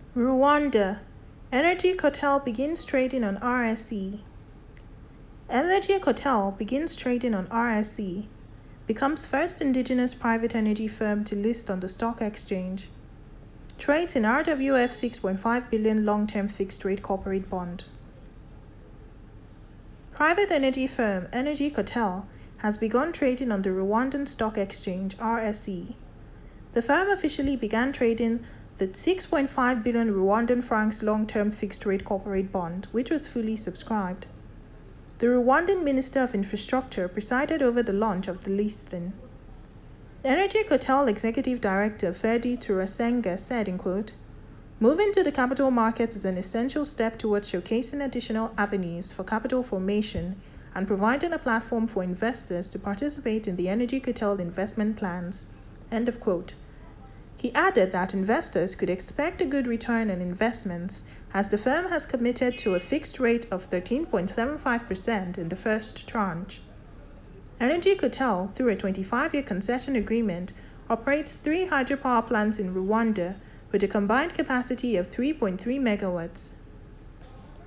Rwanda. Energy Cartel begins trading on RSE. Energy Cartel begins trading on RSE, becomes first indigenous private energy firm to list on the stock exchange. Trades in RWF 6.5 billion long-term fixed-rate corporate bond. Private energy firm Energy Cartel has begun trading on the Rwandan Stock Exchange RSE. The firm officially began trading the 6.5 billion Rwandan francs long-term fixed-rate corporate bond, which was fully subscribed. The Rwandan Minister of Infrastructure presided over the launch of the listing. Energy Cartel Executive Director Ferdi Turasenga said, in quote, "Moving to the capital markets is an essential step towards showcasing additional avenues for capital formation and providing a platform for investors to participate in the Energy Cartel investment plans." End of quote. He added that investors could expect a good return on investments as the firm has committed to a fixed rate of 13.75% in the first tranche. Energy Cartel, through a 25-year concession agreement, operates 3 hydropower plants in Rwanda with a combined capacity of 3.3 megawatts.